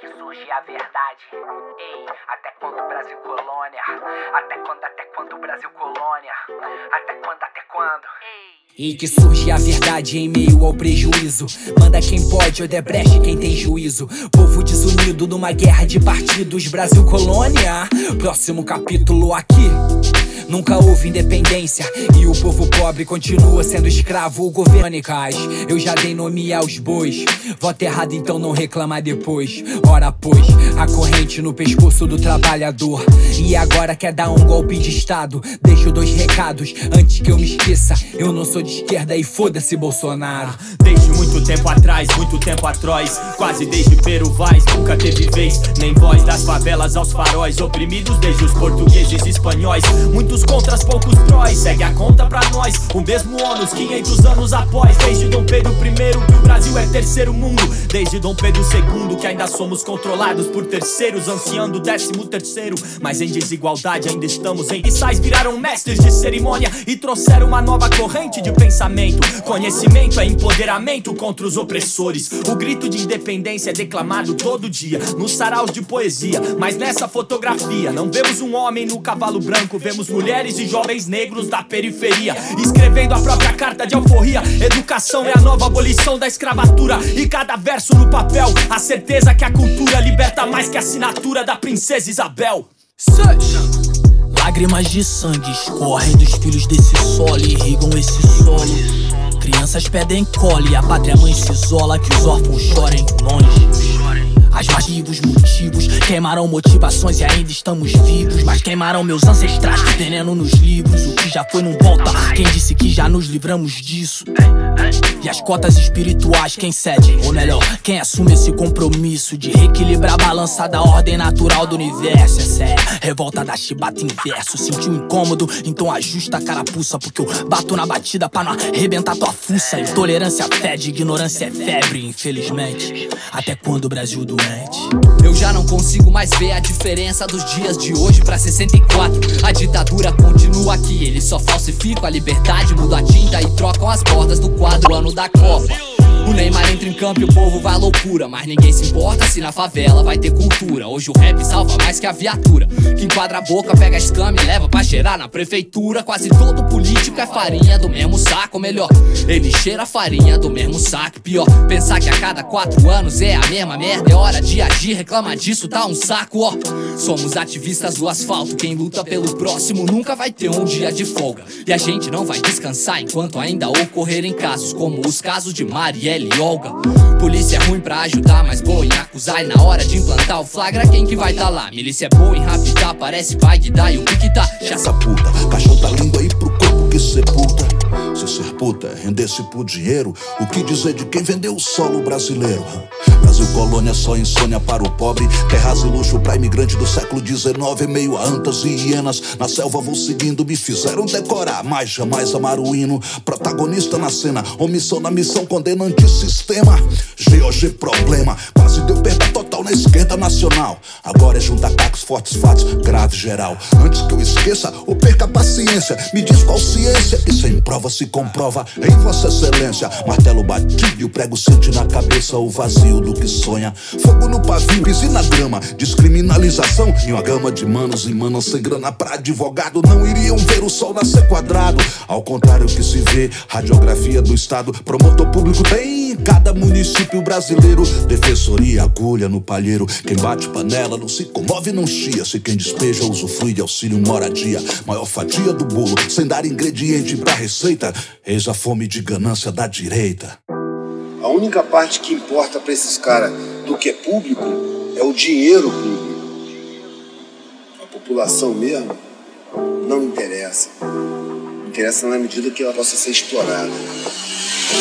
que surge a verdade. Ei, até quando o Brasil colônia? Até quando o Brasil colônia? Até quando? E que surge a verdade em meio ao prejuízo. Manda quem pode, Odebrecht quem tem juízo. Povo desunido numa guerra de partidos. Brasil colônia, próximo capítulo aqui. Nunca houve independência e o povo pobre continua sendo escravo. O governo eu já dei nome aos bois. Voto errado então não reclama depois. Ora pois, a corrente no pescoço do trabalhador. E agora quer dar um golpe de estado. Deixo 2 recados antes que eu me esqueça. Eu não sou de esquerda e foda-se Bolsonaro. Desde muito tempo atrás, muito tempo atroz, quase desde Peru Vaz, nunca teve vez nem voz. Das favelas aos faróis, oprimidos desde os portugueses e espanhóis. Muitos contras, poucos prós, segue a conta pra nós. O mesmo ônus, 500 anos após. Desde Dom Pedro I, que o Brasil é terceiro mundo. Desde Dom Pedro II, que ainda somos controlados por terceiros, ansiando o 13º. Mas em desigualdade ainda estamos em Issais viraram mestres de cerimônia e trouxeram uma nova corrente de pensamento. Conhecimento é empoderamento contra os opressores. O grito de independência é declamado todo dia nos saraus de poesia. Mas nessa fotografia não vemos um homem no cavalo branco. Vemos mulheres e jovens negros da periferia escrevendo a própria carta de alforria. Educação é a nova abolição da escravatura. E cada verso no papel, a certeza que a cultura liberta mais que a assinatura da princesa Isabel. Lágrimas de sangue escorrem dos filhos desse solo e irrigam esse solo. Crianças pedem cole, a pátria mãe se isola, que os órfãos chorem longe. As motivos queimaram motivações e ainda estamos vivos. Mas queimaram meus ancestrais, veneno nos livros. O que já foi não volta, quem disse que já nos livramos disso? E as cotas espirituais, quem cede? Ou melhor, quem assume esse compromisso de reequilibrar a balança da ordem natural do universo? Essa é a revolta da chibata inverso. Sentiu incômodo, então ajusta a carapuça, porque eu bato na batida pra não arrebentar tua fuça. Intolerância fede, ignorância é febre, infelizmente. Até quando o Brasil doente? Eu já não consigo mais ver a diferença dos dias de hoje pra 64. A ditadura continua aqui, eles só falsificam a liberdade, mudam a tinta e trocam as bordas do quadro ano da Copa. O Neymar entra em campo e o povo vai à loucura, mas ninguém se importa se na favela vai ter cultura. Hoje o rap salva mais que a viatura, que enquadra a boca, pega a escama e leva pra cheirar na prefeitura. Quase todo político é farinha do mesmo saco, ou melhor, ele cheira farinha do mesmo saco. Pior, pensar que a cada 4 anos é a mesma merda. É hora de agir, reclama disso, tá um saco, ó. Somos ativistas do asfalto, quem luta pelo próximo nunca vai ter um dia de folga. E a gente não vai descansar enquanto ainda ocorrerem casos como os casos de Marielle e Olga. Polícia é ruim pra ajudar, mas boa em acusar. E na hora de implantar o flagra, quem que vai tá lá? Milícia é boa em raptar, parece Bagdá. E o que tá? Essa puta, caixão tá lindo aí pro corpo que sepulta. Se ser puta é render-se por dinheiro, o que dizer de quem vendeu o solo brasileiro? Brasil colônia só insônia para o pobre, terras e luxo pra imigrante do século XIX. Meio a antas e hienas, na selva vou seguindo, me fizeram decorar, mas jamais amar o hino. Protagonista na cena, omissão na missão, condena antissistema. GOG problema, quase deu perda total na esquerda nacional. Agora é juntar cacos, fortes fatos, grave geral. Antes que eu esqueça ou perca a paciência, me diz qual ciência que sem prova se comprova em Vossa Excelência. Martelo batido e o prego sente na cabeça o vazio do que sonha. Fogo no pavio, pise na grama, descriminalização em uma gama de manos e manas sem grana pra advogado. Não iriam ver o sol nascer quadrado, ao contrário que se vê, radiografia do estado. Promotor público tem em cada município brasileiro, defensoria, agulha no palheiro. Quem bate panela não se comove, não chia. Se quem despeja usufrui de auxílio moradia. Maior fatia do bolo, sem dar ingrediente pra receita. Eis a fome de ganância da direita. A única parte que importa pra esses caras do que é público é o dinheiro público. A população mesmo não interessa. Interessa na medida que ela possa ser explorada.